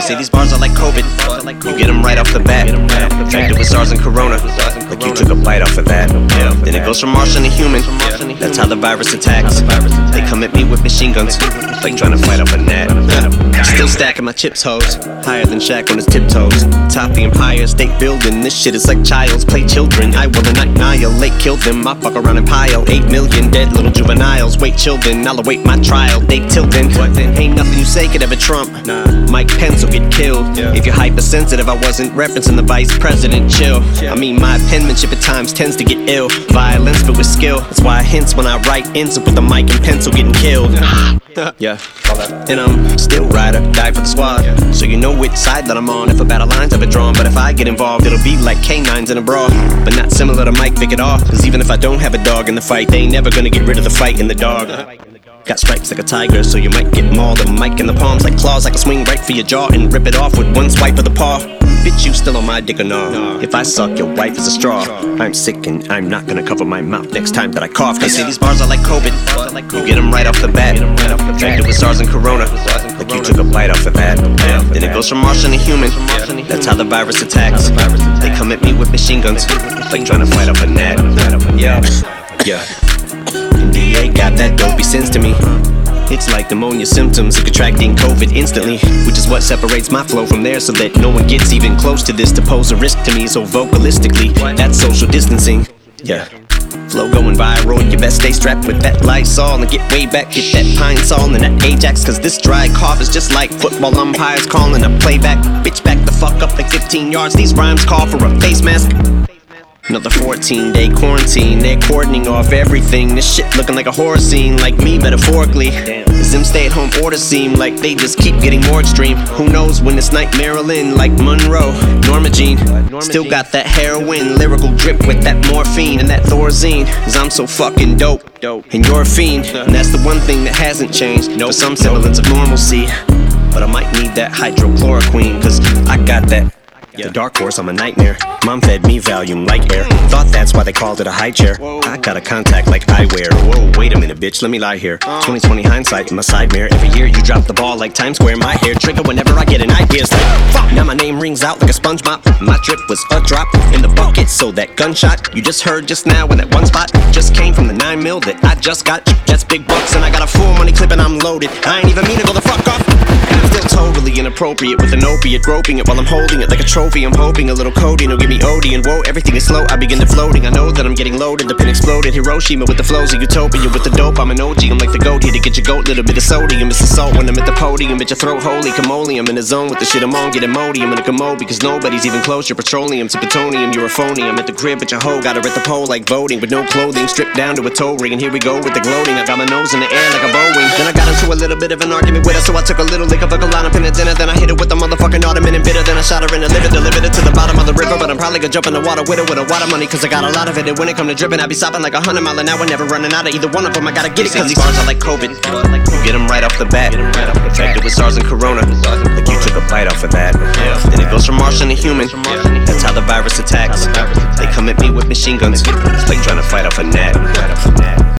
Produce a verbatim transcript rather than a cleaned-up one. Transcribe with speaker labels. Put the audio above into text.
Speaker 1: say these bars are like COVID. You get them right off the bat. Infected with SARS and Corona, like you took a bite off of that. Then it goes from Martian to human. That's how the virus attacks. They come at me with machine guns, like trying to fight off a gnat. Still stacking my chips, hoes, higher than Shaq on his tiptoes. Top the Empire State Building. This shit is like child's play children. I will annihilate, kill them. I fuck around and pile eight million dead little juveniles. Wait, children, I'll await my trial. They tilting. Ain't nothing you say could ever trump. Mike Pence will get killed. If you're hypersensitive, I wasn't referencing the vice president. Chill. I mean, my penmanship at times tends to get ill. Violence, but with skill. That's why I hints when I write ends up with a mic and pencil getting killed. Yeah. And I'm still ride or die for the squad. So you know which side that I'm on if a battle line's ever drawn. But if I get involved, it'll be like canines in a brawl. But not similar to Mike Vick at all. Cause even if I don't have a dog in the fight, they ain't never gonna get rid of the fight in the dog. Got stripes like a tiger, so you might get mauled. A mic in the palms like claws, I can swing right for your jaw and rip it off with one swipe of the paw. Bitch, you still on my dick or no? If I suck, your wife is a straw. I'm sick and I'm not gonna cover my mouth next time that I cough. They say these bars are like COVID. You get them right off the bat. Infected with SARS and Corona, like you took a bite off of that. Then it goes from Martian to human. That's how the virus attacks. They come at me with machine guns, like trying to fight off a gnat. Yeah, yeah. D A got that dopey sense to me. It's like pneumonia symptoms of contracting COVID instantly, which is what separates my flow from theirs, so that no one gets even close to this to pose a risk to me. So vocalistically, that's social distancing. Yeah. Flow going viral, you best stay strapped with that Lysol and get way back, get that Pine Sol and that Ajax. Cause this dry cough is just like football umpires calling a playback. Bitch, back the fuck up like fifteen yards, these rhymes call for a face mask. Another fourteen day quarantine, they're cordoning off everything. This shit looking like a horror scene, like me metaphorically. Does them stay at home orders seem like they just keep getting more extreme? Who knows when it's night Maryland, like Monroe, Norma Jean. Still got that heroin, lyrical drip with that morphine and that Thorazine. Cause I'm so fucking dope, and you're a fiend. And that's the one thing that hasn't changed, for some semblance of normalcy. But I might need that hydrochloroquine, cause I got that. The dark horse, I'm a nightmare. Mom fed me Valium like air. Thought that's why they called it a high chair. I got a contact like eyewear. Whoa, wait a minute, bitch, let me lie here. twenty twenty hindsight in my side mirror. Every year you drop the ball like Times Square. My hair trigger whenever I get an idea. It's like, fuck, now my name rings out like a sponge mop. My trip was a drop in the bucket, so that gunshot you just heard just now in that one spot just came from the nine mil that I just got. That's big bucks and I got a full money clip and I'm loaded. I ain't even mean to go the fuck off. And I'm still totally inappropriate with an opiate, groping it while I'm holding it like a trophy. I'm hoping a little codeine will give me O D, and whoa, everything is slow. I begin to floating. I know that I'm getting loaded. The pin exploded. Hiroshima with the flows of utopia. With the dope, I'm an O G. I'm like the goat here to get your goat. Little bit of sodium. It's the salt when I'm at the podium. Bitch, your throat holy camole. I'm in the zone with the shit I'm on. Get Imodium in a commode because nobody's even close. You're petroleum to plutonium. You're a phony. I'm at the crib, but your hoe got her at the pole like voting with no clothing, stripped down to a toe ring. And here we go with the gloating. I got my nose in the air like a Boeing. Then I got into a little bit of an argument with her, so I took a little lick of a colada pin at dinner. Then I hit it with the motherfucking ottoman and bitter. Then I shot her in the liver, delivered it to the bottom of the river. But I'm probably gonna jump in the water with it with a water money, cause I got a lot of it. And when it come to dripping, I be stopping like a hundred mile an hour, never running out of either one of them. I gotta get it, cause these bars are like COVID. You get them right off the bat. Infected with SARS and Corona, like you took a bite off of that. Then it goes from Martian to human. That's how the virus attacks. They come at me with machine guns, like trying to fight off a gnat.